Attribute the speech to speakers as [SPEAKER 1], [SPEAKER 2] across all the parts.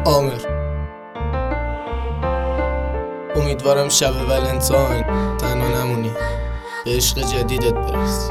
[SPEAKER 1] آمر. امیدوارم شب ولنتاین تنها نمونی، به عشق جدیدت برس.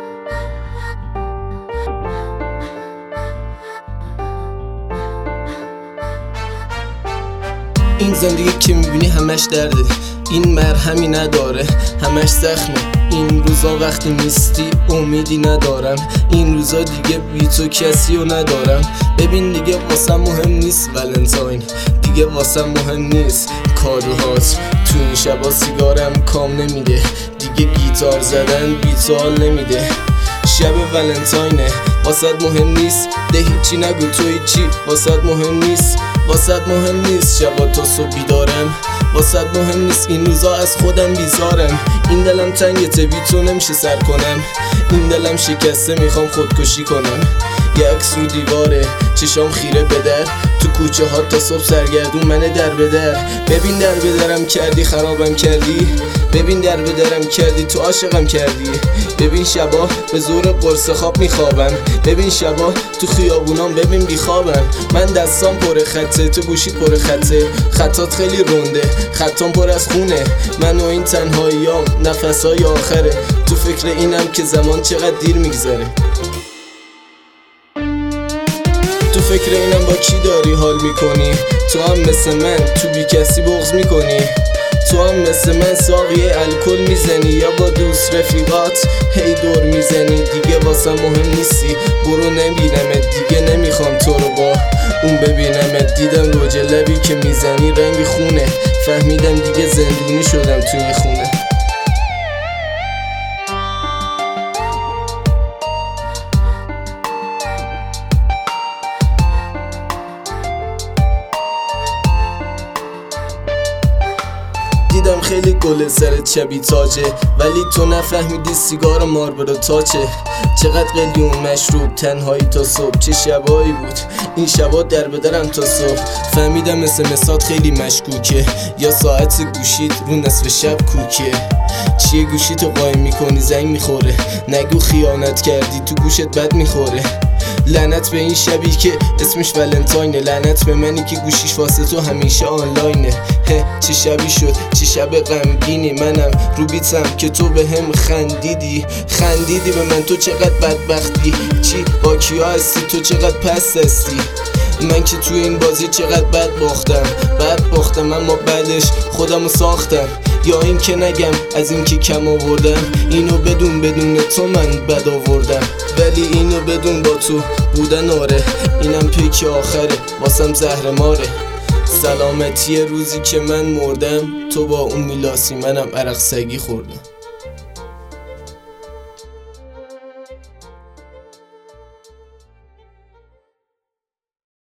[SPEAKER 1] این زندگی که میبینی همش درده، این مرهمی نداره، همش زخمه. این روزا وقتی نیستی امیدی ندارم، این روزا دیگه بی تو کسی رو ندارم. ببین دیگه واسم مهم نیست ولنتاین، دیگه واسم مهم نیست کادوهات. تو این شبا سیگارم کام نمیده، دیگه گیتار زدن بیتال نمیده. شب ولنتاینه واسد مهم نیست، ده هیچی نگو تو هیچی واسد مهم نیست. واسد مهم نیست شبا تا صبح بیدارم، واسد مهم نیست این روزا از خودم بیزارم. این دلم تنگته بی تو نمیشه سر کنم، این دلم شکسته میخوام خودکشی کنم. یه عکس رو دیواره چشام خیره به در، تو کوچه ها تا صبح سرگردون منه در به در. ببین در به درم کردی خرابم کردی، ببین در به درم کردی تو عاشقم کردی. ببین شبا به زور قرص خواب میخوابم، ببین شبا تو خیابونام ببین بیخوابم. من دستام پر خطه، تو گوشیت پر خطه، خطات خیلی رنده، خطام پر از خونه. من و این تنهاییام نفسای آخره، تو فکر اینم که زمان چقدر دیر میگذره. تو فکر اینم با کی داری حال میکنی، تو هم مثل من تو بی کسی بغض میکنی. تو هم مثل من ساقیه الکل میزنی، یا با دوست رفیقات هی دور میزنی. دیگه واسم مهم نیستی، برو نبینمت دیگه، نمیخوام تو رو با اون ببینمت. دیدم روج لبی که میزنی رنگ خونه، فهمیدم دیگه زندونی شدم تو این خونه. دیدم خیلی گل سرت شبیه تاجه، ولی تو نفهمیدی سیگار ماربرو تاچه. چقدر قلیون مشروب تنهایی تا صبح، چه شبایی بود این شبا در بدرم تا صبح. فهمیدم مسات خیلی مشکوکه، یا ساعت گوشیت رو نصف شب کوکه. چیه گوشیتو قایم میکنی زنگ میخوره، نگو خیانت کردی تو گوشت بد میخوره. لعنت به این شبی که اسمش ولنتاینه، لعنت به منی که گوشیش واسه تو همیشه آنلاینه. چه شبی شد، چه شب غمگینی، منم رو بیتم که تو به هم خندیدی به من. تو چقدر بدبختی، چی با کیا هستی، تو چقدر پست هستی. من که توی این بازی چقدر بد باختم اما بعدش خودمو ساختم. یا این که نگم از این که کم آوردم، اینو بدون تو من بد آوردم. ولی اینو بدون با تو بودن آره، اینم پیک آخره واسم زهر ماره. سلامتی روزی که من مردم، تو با اون میلاسی منم عرق سگی خوردم.